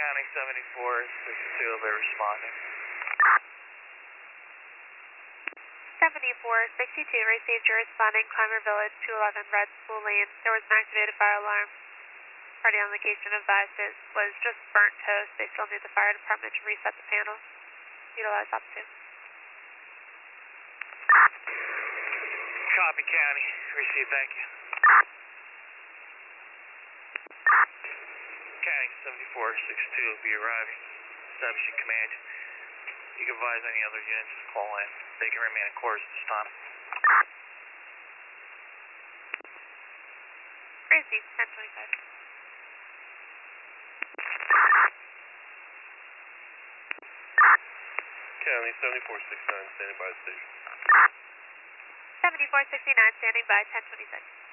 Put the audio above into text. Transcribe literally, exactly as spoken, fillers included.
County seventy-four sixty-two will be responding. seventy-four sixty-two received your responding Climber Village two eleven Red School Lane. There was an activated fire alarm. Party on location advised it was just burnt toast. They still need the fire department to reset the panel. Utilize up to. Copy, County. Receive, thank you. County seventy-four sixty-two will be arriving. Establishing command. You can advise any other units to call in. They can remain in course at this time. Receive, ten twenty-five. County seventy-four sixty-nine standing by the station. seventy-four sixty-nine standing by, ten twenty-six.